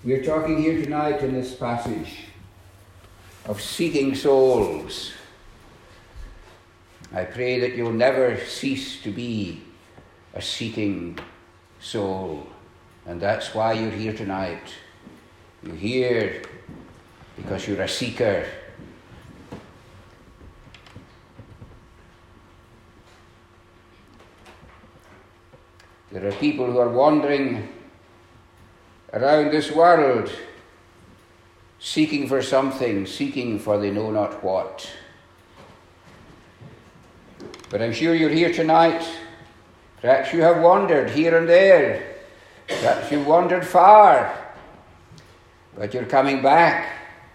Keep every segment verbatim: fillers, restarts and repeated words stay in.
We're talking here tonight in this passage of seeking souls. I pray that you'll never cease to be a seeking soul. And that's why you're here tonight. You're here because you're a seeker. There are people who are wandering around this world, seeking for something, seeking for they know not what. But I'm sure you're here tonight. Perhaps you have wandered here and there. Perhaps you've wandered far, but you're coming back.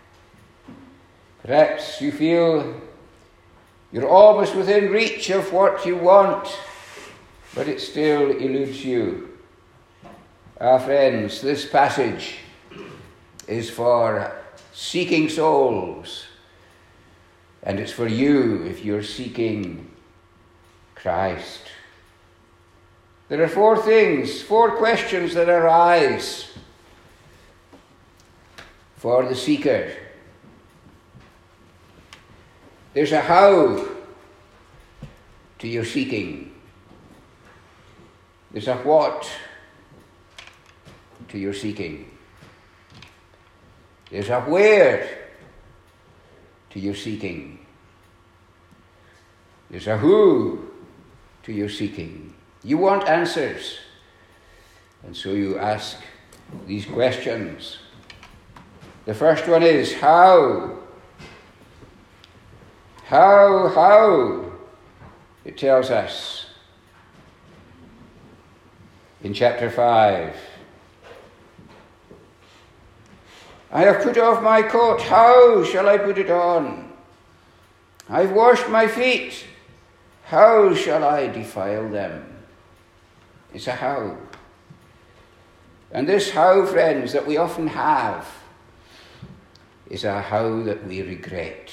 Perhaps you feel you're almost within reach of what you want, but it still eludes you. Ah, friends, this passage is for seeking souls, and it's for you if you're seeking Christ. There are four things, four questions that arise for the seeker. There's a how to your seeking. There's a what to your seeking. There's a where to your seeking. There's a who to your seeking. You want answers, and so you ask these questions. The first one is how. How, how, it tells us in chapter five. I have put off my coat, how shall I put it on? I've washed my feet, how shall I defile them? It's a how. And this how, friends, that we often have is a how that we regret.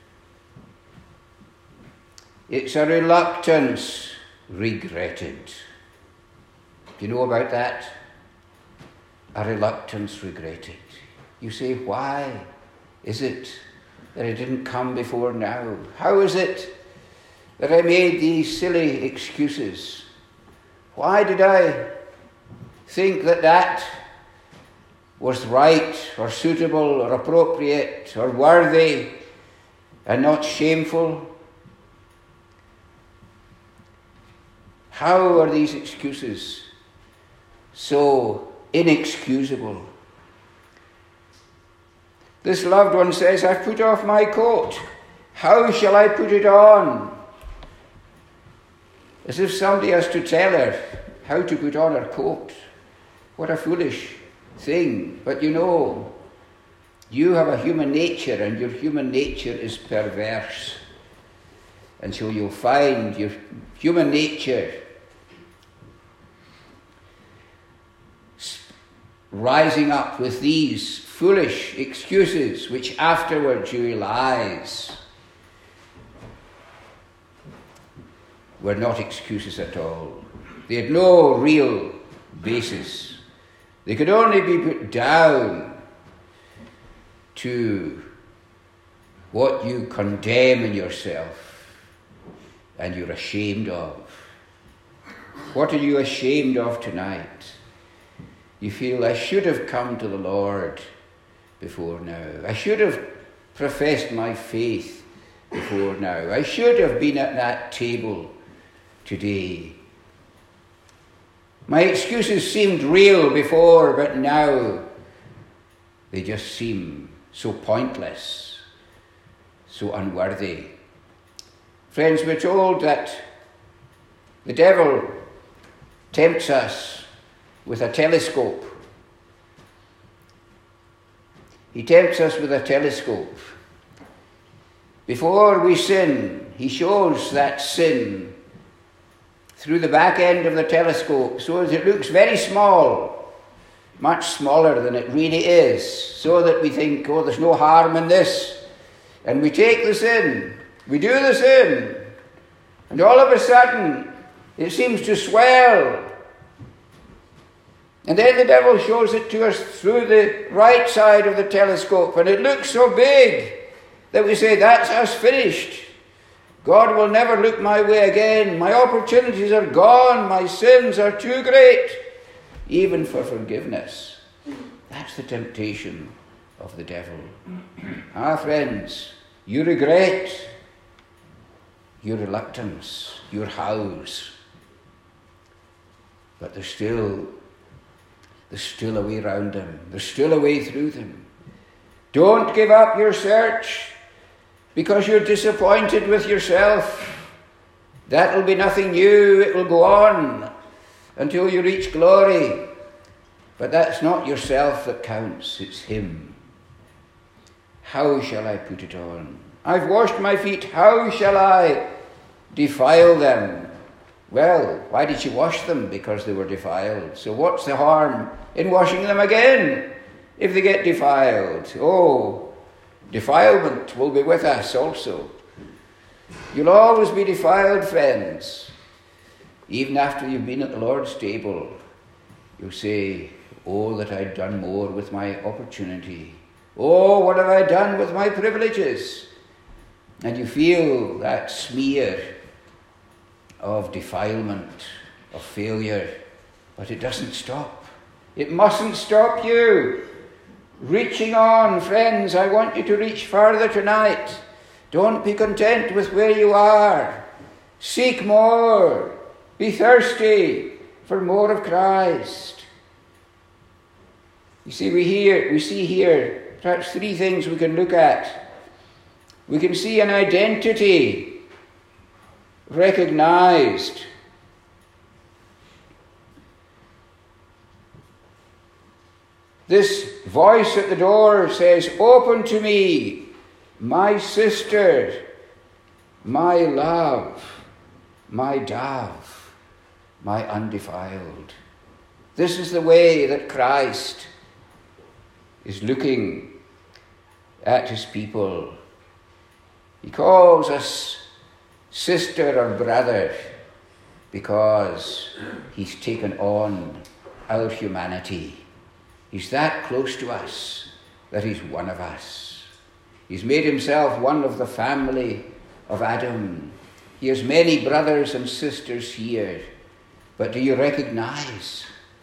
It's a reluctance regretted. Do you know about that? A reluctance regretted. You say, why is it that I didn't come before now? How is it that I made these silly excuses? Why did I think that that was right or suitable or appropriate or worthy and not shameful? How are these excuses so inexcusable? This loved one says, I've put off my coat. How shall I put it on? As if somebody has to tell her how to put on her coat. What a foolish thing. But you know, you have a human nature, and your human nature is perverse. And so you'll find your human nature rising up with these foolish excuses, which afterwards you realize were not excuses at all. They had no real basis. They could only be put down to what you condemn in yourself and you're ashamed of. What are you ashamed of tonight? You feel, I should have come to the Lord before now. I should have professed my faith before now. I should have been at that table today. My excuses seemed real before, but now they just seem so pointless, so unworthy. Friends, we're told that the devil tempts us with a telescope. He tempts us with a telescope. Before we sin, he shows that sin through the back end of the telescope so that it looks very small, much smaller than it really is, so that we think, oh, there's no harm in this. And we take the sin, we do the sin, and all of a sudden it seems to swell And then the devil shows it to us through the right side of the telescope, and it looks so big that we say, that's us finished. God will never look my way again. My opportunities are gone. My sins are too great, even for forgiveness. That's the temptation of the devil. Ah, friends, you regret your reluctance, your hows, but there's still, there's still a way round them. There's still a way through them. Don't give up your search because you're disappointed with yourself. That'll be nothing new. It will go on until you reach glory. But that's not yourself that counts. It's Him. How shall I put it on? I've washed my feet. How shall I defile them? Well, why did you wash them? Because they were defiled. So what's the harm in washing them again if they get defiled? Oh, defilement will be with us also. You'll always be defiled, friends. Even after you've been at the Lord's table, you'll say, oh, that I'd done more with my opportunity. Oh, what have I done with my privileges? And you feel that smear of defilement, of failure, but it doesn't stop. It mustn't stop you. Reaching on, friends, I want you to reach further tonight. Don't be content with where you are. Seek more. Be thirsty for more of Christ. You see, we hear, we see here perhaps three things we can look at. We can see an identity recognized. This voice at the door says, open to me, my sister, my love, my dove, my undefiled. This is the way that Christ is looking at his people. He calls us sister or brother because he's taken on our humanity. He's that close to us that he's one of us. He's made himself one of the family of Adam. He has many brothers and sisters here. But do you recognize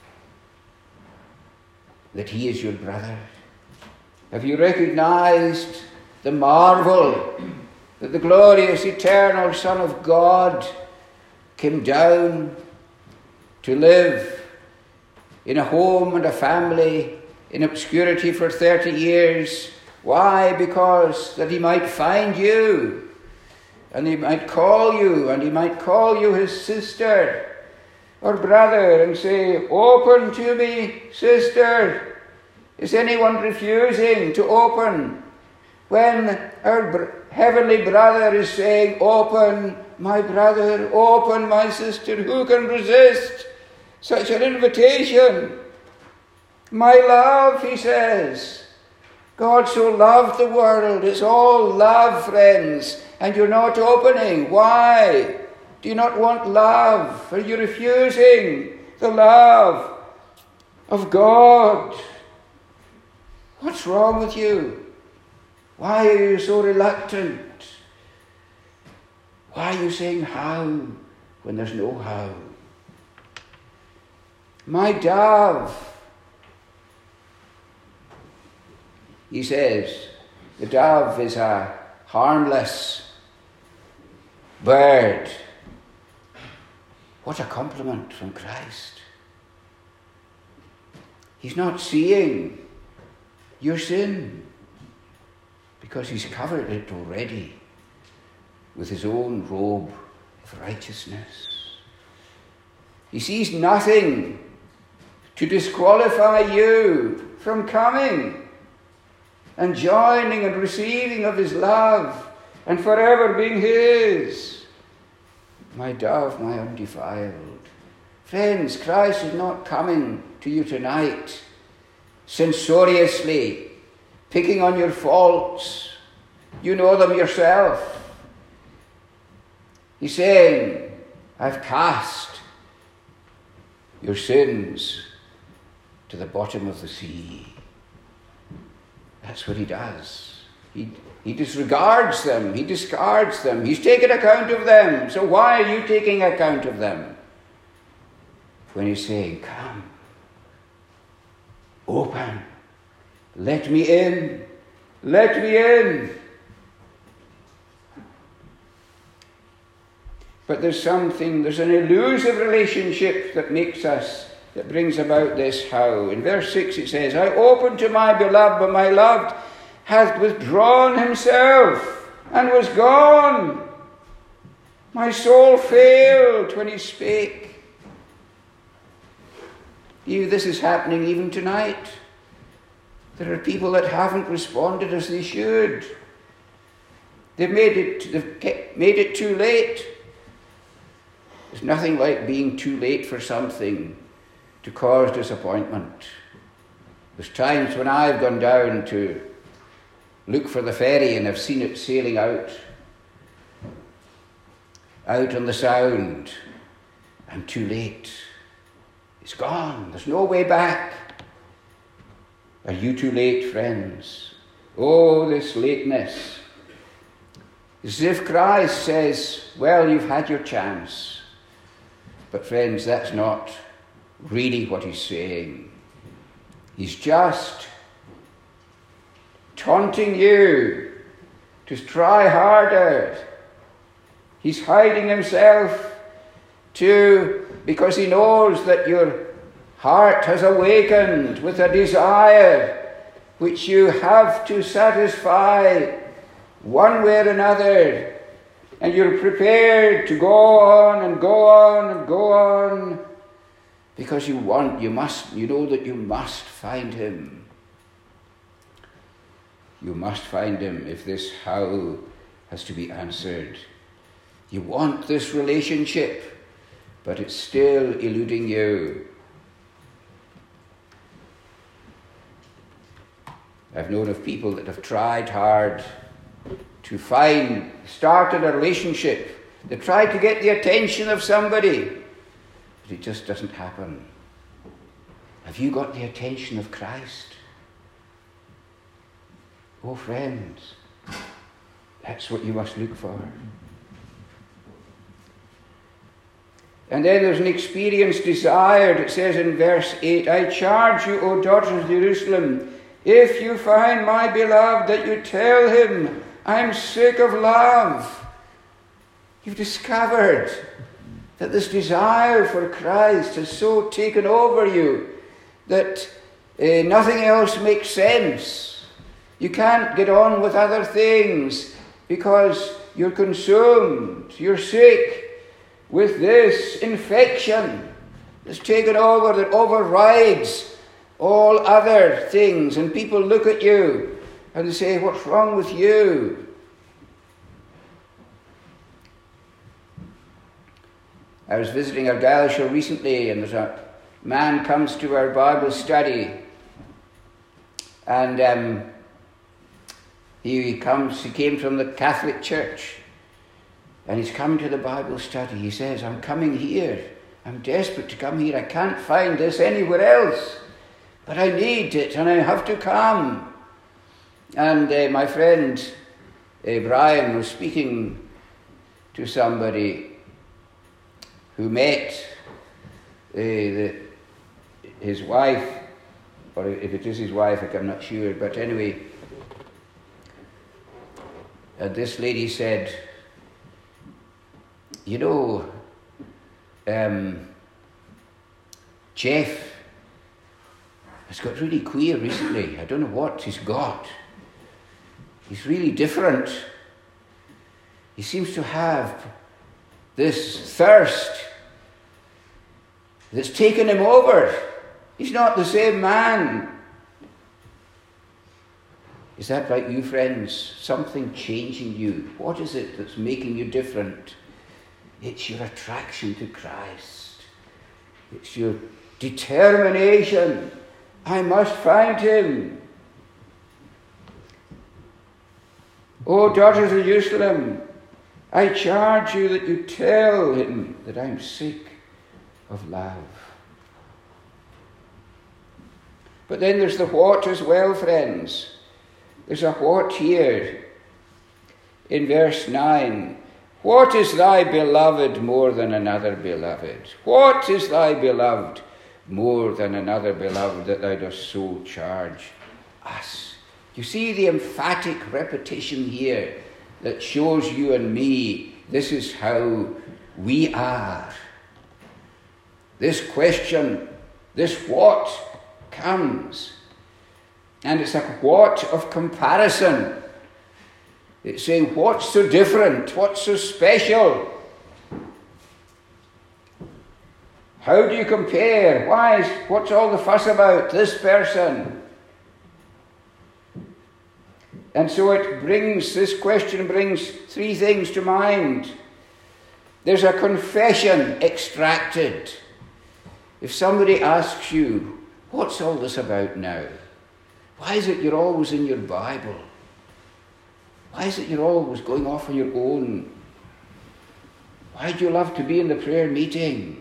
that he is your brother? Have you recognized the marvel that the glorious eternal Son of God came down to live in a home and a family in obscurity for thirty years? Why? Because that he might find you, and he might call you, and he might call you his sister or brother and say, open to me, sister. Is anyone refusing to open when our br- heavenly brother is saying, open, my brother, open, my sister? Who can resist such an invitation? My love, he says. God so loved the world. It's all love, friends. And you're not opening. Why? Do you not want love? Are you refusing the love of God? What's wrong with you? Why are you so reluctant? Why are you saying how when there's no how? My dove, he says, the dove is a harmless bird. What a compliment from Christ. He's not seeing your sin because he's covered it already with his own robe of righteousness. He sees nothing to disqualify you from coming and joining and receiving of his love and forever being his. My dove, my undefiled. Friends, Christ is not coming to you tonight censoriously, picking on your faults. You know them yourself. He's saying, I've cast your sins to the bottom of the sea. That's what he does. He, he disregards them. He discards them. He's taken account of them. So why are you taking account of them? When he's saying, come, open, let me in, let me in. But there's something, there's an elusive relationship that makes us, that brings about this how. In verse six it says, I opened to my beloved, but my loved hath withdrawn himself and was gone. My soul failed when he spake. Even this is happening even tonight. There are people that haven't responded as they should. They've made it, they've made it too late. There's nothing like being too late for something to cause disappointment. There's times when I've gone down to look for the ferry and I've seen it sailing out, out on the Sound. I'm too late. It's gone. There's no way back. Are you too late, friends? Oh, this lateness. It's as if Christ says, well, you've had your chance. But friends, that's not really what he's saying. He's just taunting you to try harder. He's hiding himself to, because he knows that your heart has awakened with a desire which you have to satisfy one way or another. And you're prepared to go on and go on and go on because you want, you must, you know that you must find him. You must find him if this how has to be answered. You want this relationship, but it's still eluding you. I've known of people that have tried hard to find, started a relationship. They tried to get the attention of somebody, but it just doesn't happen. Have you got the attention of Christ? Oh, friends, that's what you must look for. And then there's an experience desired. It says in verse eight, I charge you, O daughters of Jerusalem, if you find my beloved, that you tell him, I'm sick of love. You've discovered that this desire for Christ has so taken over you that uh, nothing else makes sense. You can't get on with other things because you're consumed, you're sick with this infection that's taken over, that overrides all other things. And people look at you and they say, what's wrong with you? I was visiting Argyllshire recently, and there's a man comes to our Bible study, and um, he comes. He came from the Catholic Church, and he's come to the Bible study. He says, I'm coming here. I'm desperate to come here. I can't find this anywhere else, but I need it, and I have to come. And uh, my friend uh, Brian was speaking to somebody who met uh, the, his wife, or if it is his wife, I'm not sure, but anyway, and this lady said, you know, um, Jeff has got really queer recently. I don't know what he's got. He's really different. He seems to have this thirst that's taken him over. He's not the same man. Is that like you, friends? Something changing you. What is it that's making you different? It's your attraction to Christ. It's your determination. I must find him. O daughters of Jerusalem, I charge you that you tell him that I'm sick of love. But then there's the what as well, friends. There's a what here in verse nine. What is thy beloved more than another beloved? What is thy beloved more than another beloved that thou dost so charge us? You see the emphatic repetition here that shows you and me this is how we are. This question, this what comes. And it's a what of comparison. It's saying, what's so different? What's so special? How do you compare? Why is, what's all the fuss about this person? And so it brings, this question brings three things to mind. There's a confession extracted. If somebody asks you, what's all this about now? Why is it you're always in your Bible? Why is it you're always going off on your own? Why do you love to be in the prayer meeting?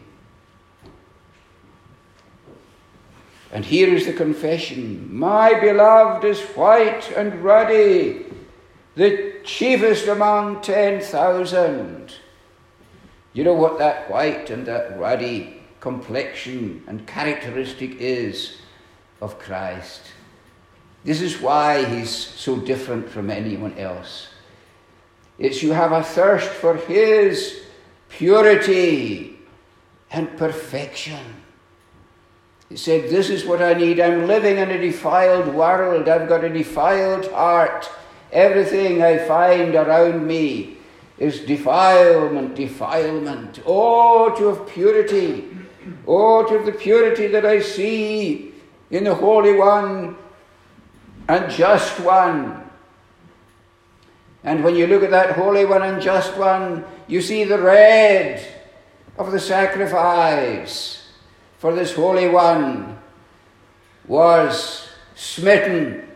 And here is the confession. My beloved is white and ruddy, the chiefest among ten thousand. You know what that white and that ruddy complexion and characteristic is of Christ. This is why he's so different from anyone else. It's you have a thirst for his purity and perfection. He said, this is what I need. I'm living in a defiled world. I've got a defiled heart. Everything I find around me is defilement, defilement. Oh, to have purity. Oh, to have the purity that I see in the Holy One and Just One. And when you look at that Holy One and Just One, you see the red of the sacrifice. For this Holy One was smitten,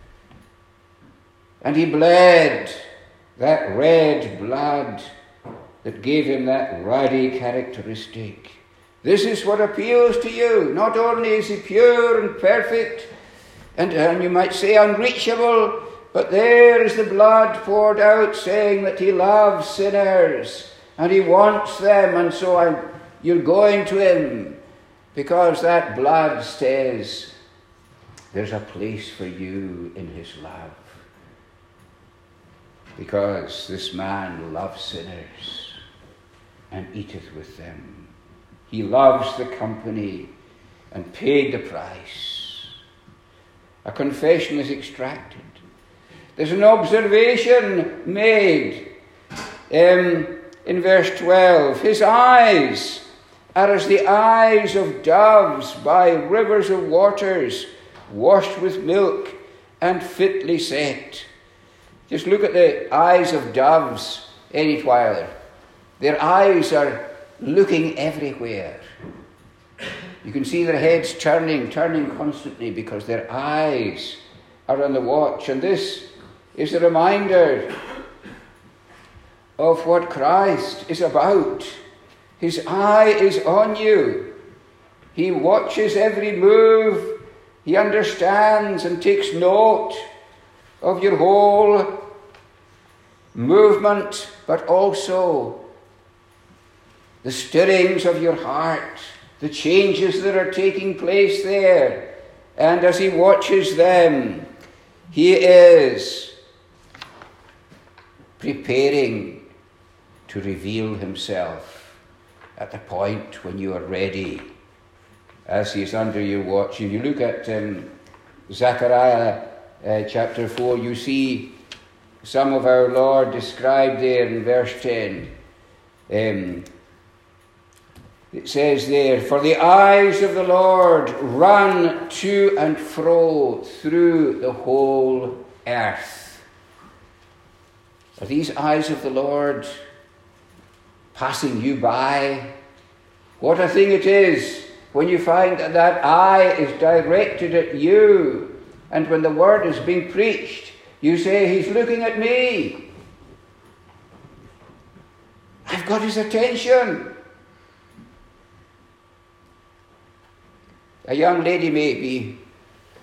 and he bled that red blood that gave him that ruddy characteristic. This is what appeals to you. Not only is he pure and perfect, and, and you might say unreachable, but there is the blood poured out saying that he loves sinners, and he wants them, and so I'm, you're going to him. Because that blood says there's a place for you in his love. Because this man loves sinners and eateth with them. He loves the company and paid the price. A confession is extracted. There's an observation made um, in verse twelve. His eyes are as the eyes of doves by rivers of waters, washed with milk and fitly set. Just look at the eyes of doves anywhere. Their eyes are looking everywhere. You can see their heads turning, turning constantly because their eyes are on the watch. And this is a reminder of what Christ is about. His eye is on you. He watches every move. He understands and takes note of your whole movement, but also the stirrings of your heart, the changes that are taking place there. And as he watches them, he is preparing to reveal himself at the point when you are ready, as he is under your watch. If you look at um, Zechariah uh, chapter four, you see some of our Lord described there in verse ten. Um, it says there, for the eyes of the Lord run to and fro through the whole earth. Are these eyes of the Lord passing you by? What a thing it is when you find that that eye is directed at you, and when the word is being preached, you say, he's looking at me. I've got his attention. A young lady may be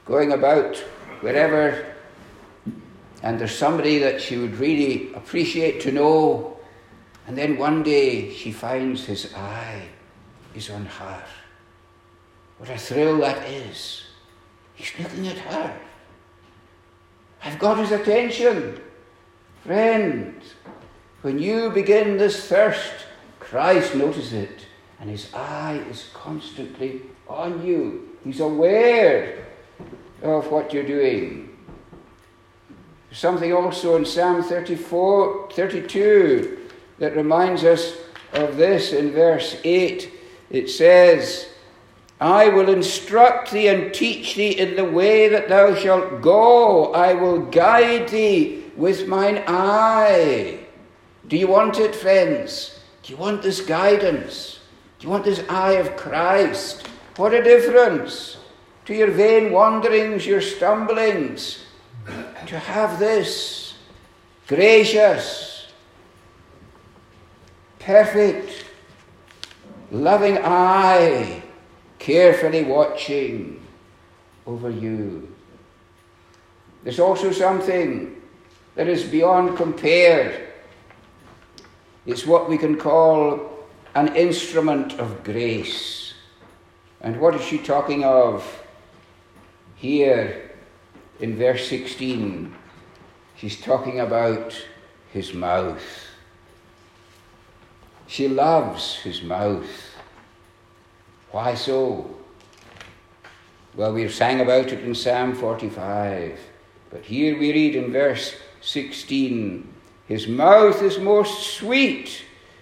going about wherever, and there's somebody that she would really appreciate to know, and then one day she finds his eye is on her. What a thrill that is. He's looking at her. I've got his attention. Friend, when you begin this thirst, Christ notices it, and his eye is constantly on you. He's aware of what you're doing. There's something also in Psalm thirty-four, thirty-two that reminds us of this in verse eight. It says, I will instruct thee and teach thee in the way that thou shalt go. I will guide thee with mine eye. Do you want it, friends? Do you want this guidance? Do you want this eye of Christ? What a difference to your vain wanderings, your stumblings, to have this gracious, perfect, loving eye carefully watching over you. There's also something that is beyond compare. It's what we can call an instrument of grace. And what is she talking of here in verse sixteen? She's talking about his mouth. She loves his mouth. Why so? Well, we sang about it in Psalm forty-five. But here we read in verse sixteen, his mouth is most sweet.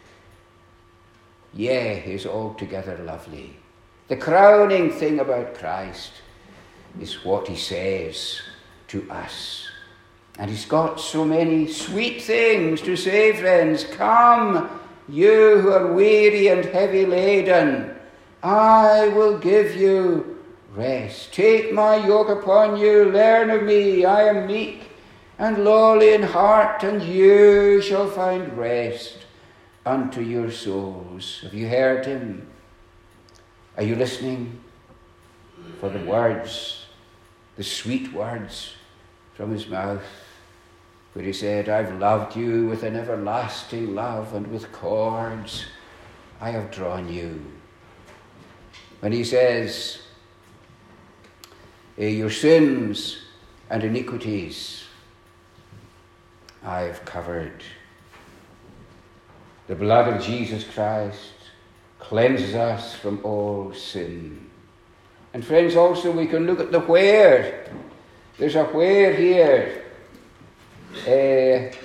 Yea, is altogether lovely. The crowning thing about Christ is what he says to us. And he's got so many sweet things to say, friends. Come, you who are weary and heavy laden, I will give you rest. Take my yoke upon you, learn of me, I am meek and lowly in heart, and you shall find rest unto your souls. Have you heard him? Are you listening for the words, the sweet words from his mouth, where he said, I've loved you with an everlasting love, and with cords I have drawn you. When he says, your sins and iniquities I have covered. The blood of Jesus Christ cleanses us from all sin. And friends, also we can look at the where. There's a where here. Uh,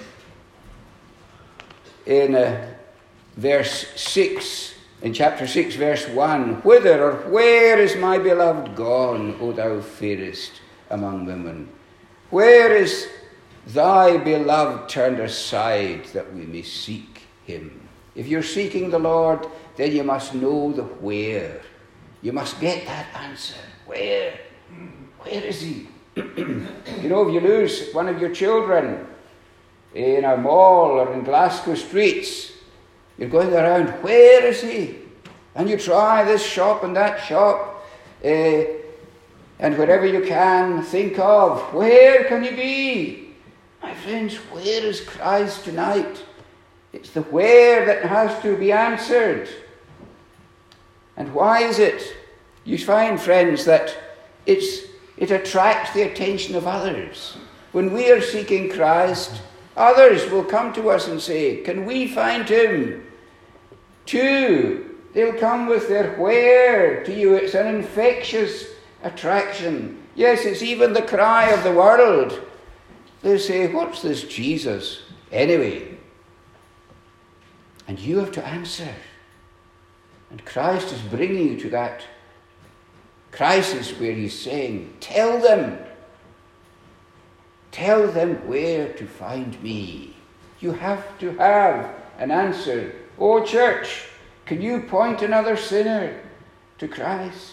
in uh, verse six, in chapter six, verse one, whither or where is my beloved gone, O thou fairest among women? Where is thy beloved turned aside that we may seek him? If you're seeking the Lord, then you must know the where. You must get that answer. Where? Where is he? You know, if you lose one of your children in a mall or in Glasgow streets, you're going around, where is he? And you try this shop and that shop, uh, and wherever you can think of, where can he be? My friends, where is Christ tonight? It's the where that has to be answered. And why is it? You find, friends, that it's, it attracts the attention of others. When we are seeking Christ, others will come to us and say, can we find him? Too, they'll come with their where to you. It's an infectious attraction. Yes, it's even the cry of the world. They say, what's this Jesus anyway? And you have to answer. And Christ is bringing you to that crisis where he's saying, tell them. Tell them where to find me. You have to have an answer. Oh, church, can you point another sinner to Christ?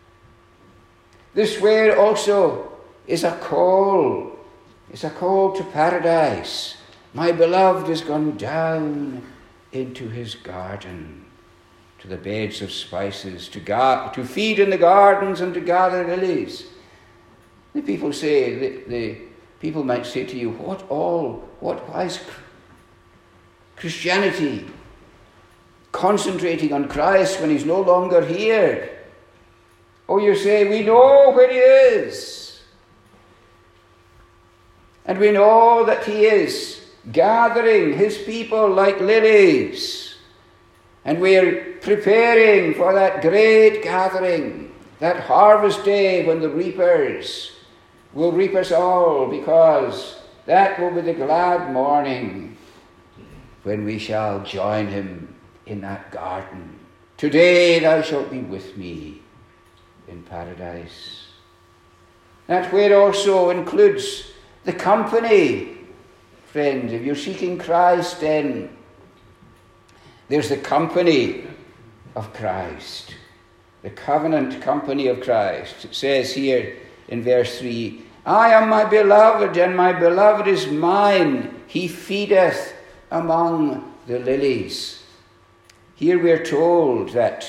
This where also is a call. It's a call to paradise. My beloved has gone down into his garden, to the beds of spices, to, ga- to feed in the gardens and to gather lilies. The people say, the, the people might say to you, what all, what, why is Christianity concentrating on Christ when he's no longer here? Oh, you say, we know where he is. And we know that he is gathering his people like lilies. And we are preparing for that great gathering, that harvest day when the reapers will reap us all, because that will be the glad morning when we shall join him in that garden. Today thou shalt be with me in paradise. That word also includes the company. Friends, if you're seeking Christ, then there's the company of Christ, the covenant company of Christ. It says here in verse three, I am my beloved, and my beloved is mine. He feedeth among the lilies. Here we are told that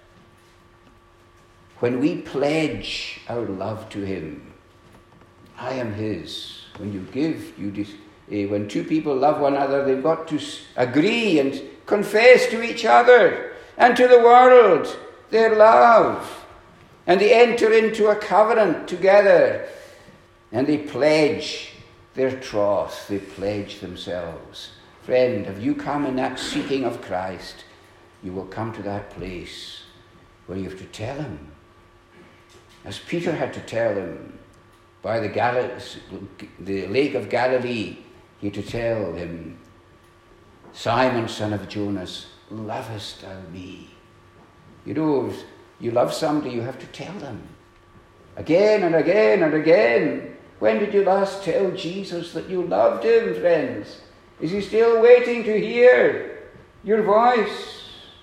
when we pledge our love to him, I am his. When you give, you dis- eh, when two people love one another, they've got to agree and confess to each other and to the world their love. And they enter into a covenant together, and they pledge their troth. They pledge themselves. Friend, have you come in that seeking of Christ? You will come to that place where you have to tell him, as Peter had to tell him by the, Gal- the lake of Galilee. He had to tell him, Simon, son of Jonas, lovest thou me? You know, if you love somebody, you have to tell them again and again and again. When did you last tell Jesus that you loved him, friends? Is he still waiting to hear your voice?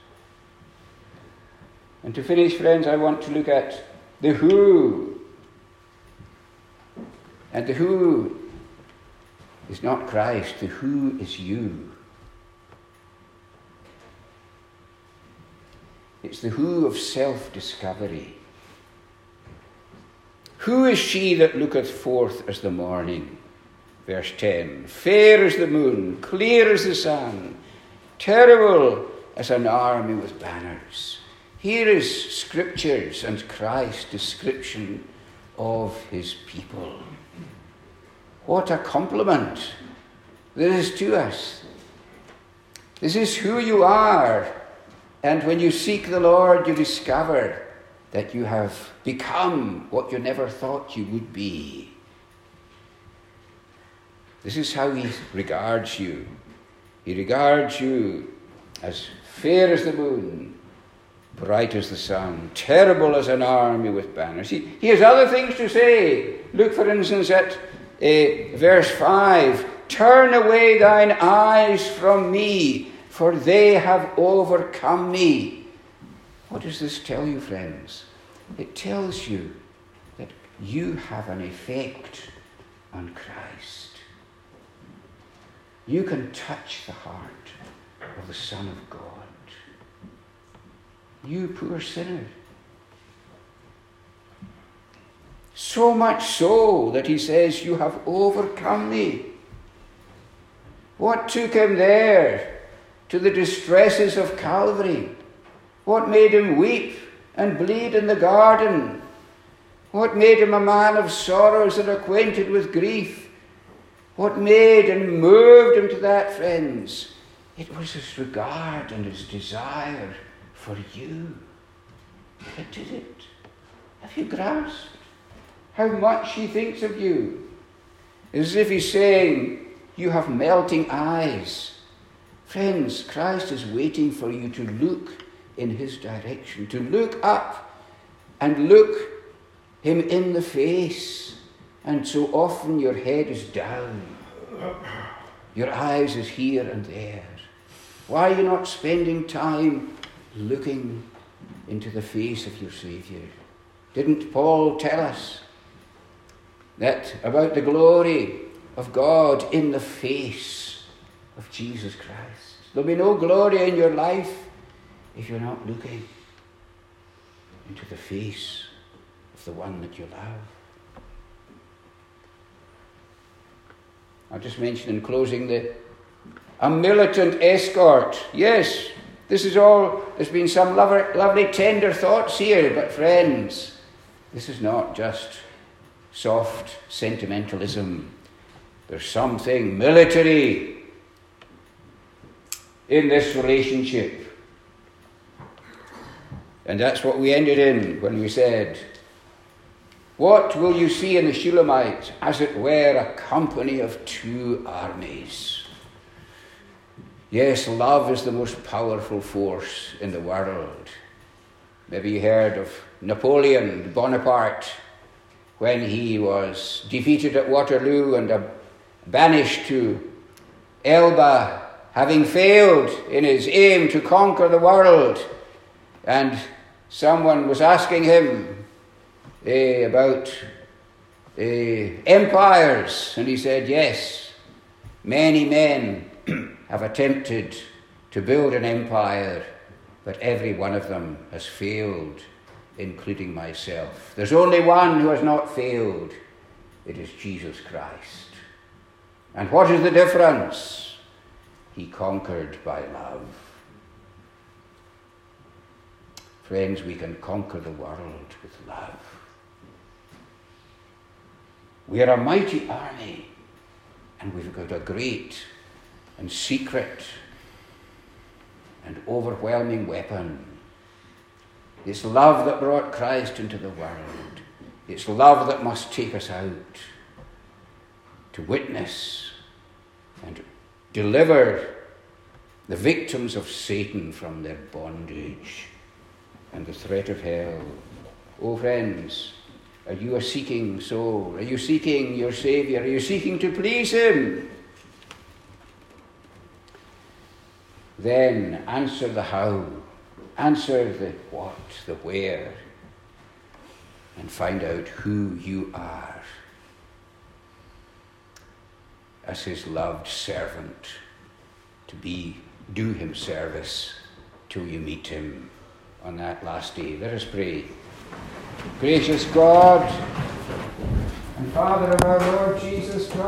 And to finish, friends, I want to look at the who. And the who is not Christ. The who is you. It's the who of self-discovery. Who is she that looketh forth as the morning? Verse ten. Fair as the moon, clear as the sun, terrible as an army with banners. Here is Scripture's and Christ's description of his people. What a compliment there is to us. This is who you are. And when you seek the Lord, you discover that you have become what you never thought you would be. This is how he regards you. He regards you as fair as the moon, bright as the sun, terrible as an army with banners. He, he has other things to say. Look, for instance, at uh, verse five. Turn away thine eyes from me, for they have overcome me. What does this tell you, friends? It tells you that you have an effect on Christ. You can touch the heart of the Son of God. You poor sinner. So much so that he says, you have overcome me. What took him there to the distresses of Calvary? What made him weep and bleed in the garden? What made him a man of sorrows and acquainted with grief? What made and moved him to that, friends? It was his regard and his desire for you that did it. Have you grasped how much he thinks of you? As if he's saying, you have melting eyes. Friends, Christ is waiting for you to look in his direction, to look up and look him in the face. And so often your head is down. Your eyes is here and there. Why are you not spending time looking into the face of your Saviour? Didn't Paul tell us that about the glory of God in the face of Jesus Christ? There'll be no glory in your life if you're not looking into the face of the one that you love. I'll just mention in closing the a militant escort. Yes, this is all, there's been some lovely, lovely tender thoughts here, but friends, this is not just soft sentimentalism. There's something military in this relationship. And that's what we ended in when we said, what will you see in the Shulamite? As it were, a company of two armies. Yes, love is the most powerful force in the world. Maybe you heard of Napoleon Bonaparte when he was defeated at Waterloo and uh, banished to Elba, having failed in his aim to conquer the world. And someone was asking him eh, about eh, empires, and he said, yes, many men have attempted to build an empire, but every one of them has failed, including myself. There's only one who has not failed. It is Jesus Christ. And what is the difference? He conquered by love. Friends, we can conquer the world with love. We are a mighty army, and we've got a great and secret and overwhelming weapon. It's love that brought Christ into the world. It's love that must take us out to witness and deliver the victims of Satan from their bondage and the threat of hell. Oh, friends, are you a seeking soul? Are you seeking your Saviour? Are you seeking to please him? Then answer the how, answer the what, the where, and find out who you are as his loved servant, to be, do him service till you meet him on that last day. Let us pray. Gracious God and Father of our Lord Jesus Christ,